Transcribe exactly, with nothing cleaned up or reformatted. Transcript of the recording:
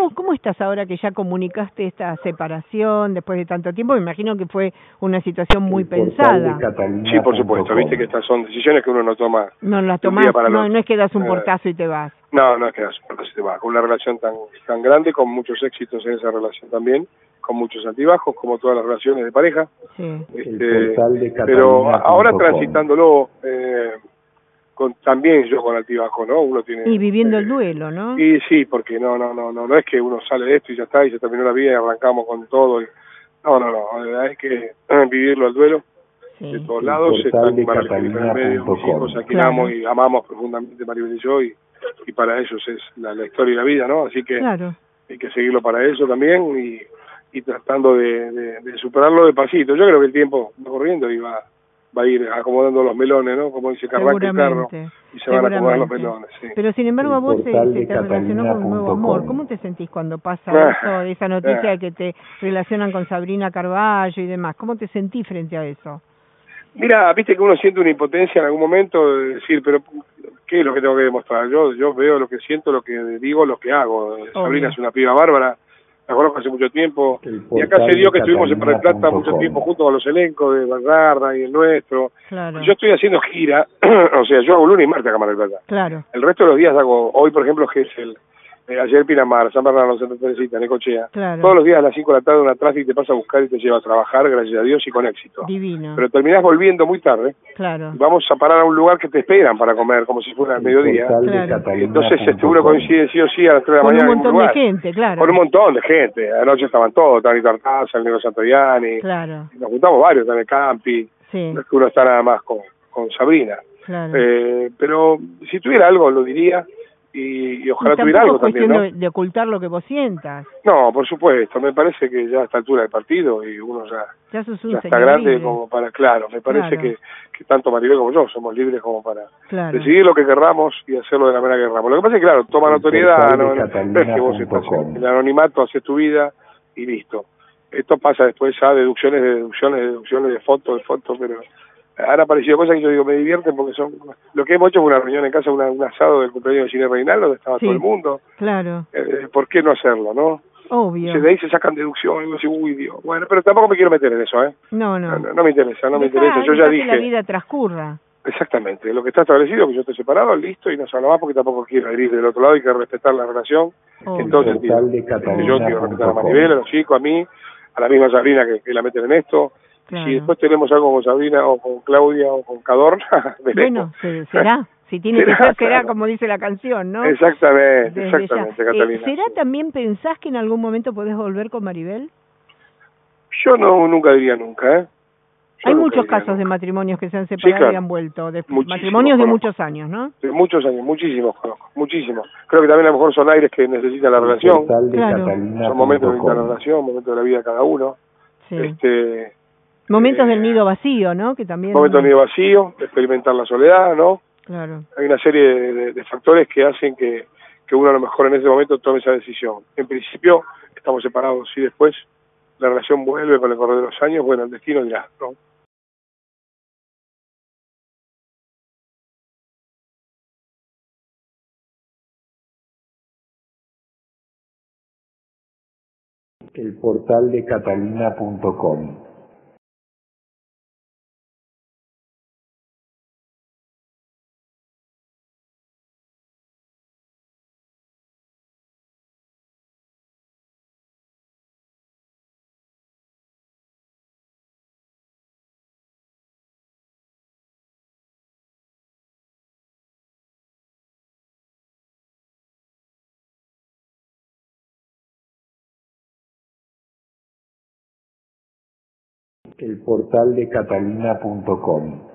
¿cómo, ¿cómo estás ahora que ya comunicaste esta separación después de tanto tiempo? Me imagino que fue una situación muy pensada. Sí, por supuesto, viste que estas son decisiones que uno no toma. No las tomás, no, no es que das un portazo y te vas. No, no es que das un portazo y te vas. Con una relación tan, tan grande, con muchos éxitos en esa relación también, con muchos altibajos, como todas las relaciones de pareja. Sí. Este, pero ahora transitándolo, eh, con, también yo con altibajo, ¿no? Uno tiene... Y viviendo eh, el duelo, ¿no? Y sí, porque no, no, no, no, no es que uno sale de esto y ya está, y se terminó la vida y arrancamos con todo. Y, no, no, no, hay que vivirlo al duelo. Sí. De todos lados, están Maribel en el medio, mis hijos, a quien claro. amo y amamos profundamente Maribel y yo, y, y para ellos es la, la historia y la vida, ¿no? Así que claro. hay que seguirlo para eso también y, y tratando de, de, de superarlo despacito. Yo creo que el tiempo va corriendo y va, va a ir acomodando los melones, ¿no? Como dice Carranca el carro, y se van a acomodar los melones. Sí. Pero sin embargo a vos se, se te relacionó con un nuevo amor. ¿Cómo te sentís cuando pasa ah, eso, de esa noticia ah. de que te relacionan con Sabrina Carballo y demás? ¿Cómo te sentís frente a eso? Mira, viste que uno siente una impotencia en algún momento de decir, pero ¿qué es lo que tengo que demostrar? Yo yo veo lo que siento, lo que digo, lo que hago. Obvio. Sabrina es una piba bárbara, la conozco hace mucho tiempo, y acá se dio que estuvimos en Mar del Plata mucho tiempo junto con los elencos de Valgarda y el nuestro. Claro. Yo estoy haciendo gira, o sea, yo hago lunes y martes acá en Mar del Plata. Claro. El resto de los días hago, hoy por ejemplo, que es el... Eh, ayer Pinamar, San Bernardo, Santa Teresita, Necochea. Claro. Todos los días a las cinco de la tarde una tráfico te pasa a buscar y te lleva a trabajar, gracias a Dios, y con éxito. Divino. Pero terminás volviendo muy tarde. Claro. Y vamos a parar a un lugar que te esperan para comer, como si fuera al mediodía. Claro. Entonces este, uno coincide sí o sí a las tres de la con mañana. Con un montón de gente, claro. Con un montón de gente. Anoche estaban todos, Tani Tartaza, el Negro Santoyani. Claro. Nos juntamos varios, también Campi. Sí. No es que uno está nada más con, con Sabrina. Claro. Eh, pero si tuviera algo, lo diría. Y, y ojalá y tuviera algo también, ¿no? De, de ocultar lo que vos sientas. No, por supuesto, me parece que ya a esta altura del partido y uno ya, ya, sos un ya está grande libre. Como para, claro, me parece claro. que, que tanto Maribel como yo somos libres como para claro. decidir lo que querramos y hacerlo de la manera que querramos. Lo que pasa es que, claro, toma notoriedad, no, no, no es que vos estás en el anonimato, haces tu vida y listo. Esto pasa después ya deducciones, de deducciones, de deducciones de fotos, de fotos, pero... han aparecido cosas que yo digo, me divierten porque son... Lo que hemos hecho fue una reunión en casa, una, un asado del cumpleaños de Cine Reinaldo, donde estaba sí, todo el mundo. Claro. Eh, ¿Por qué no hacerlo, no? Obvio. Se de ahí se sacan deducciones, y uno dice, uy, Dios. Bueno, pero tampoco me quiero meter en eso, ¿eh? No, no. No, no, no me interesa, no me Dejá, interesa. Yo ya dije... que la vida transcurra. Exactamente. Lo que está establecido, que yo estoy separado, listo, y no se habla más porque tampoco quiero herir del otro lado, hay que respetar la relación. Obvio. En todo sentido. Yo quiero respetar a Maribel, a los chicos, a mí, a la misma Sabrina que, que la meten en esto. Claro. Si después tenemos algo con Sabrina o con Claudia o con Cadorna, bueno, será. Si tiene será, que ser, será claro. Como dice la canción, ¿no? Exactamente, Desde exactamente, ya. Catalina. Eh, ¿Será también, pensás que en algún momento podés volver con Maribel? Yo no, nunca diría nunca, ¿eh? Yo Hay nunca muchos casos nunca. de matrimonios que se han separado sí, claro. y han vuelto. De matrimonios de muchos años, ¿no? De muchos años, muchísimos conozco, muchísimos. Creo que también a lo mejor son aires que necesita la relación. Claro. Son momentos que necesita la relación, momentos de la vida de cada uno. Sí. Este... Momentos eh, del nido vacío, ¿no? Que también... Momentos del nido vacío, de experimentar la soledad, ¿no? Claro. Hay una serie de, de, de factores que hacen que, que uno a lo mejor en ese momento tome esa decisión. En principio, estamos separados. Si después la relación vuelve con el correr de los años, bueno, el destino dirá, ¿no? El portal de catalina punto com. El portal de catalina punto com.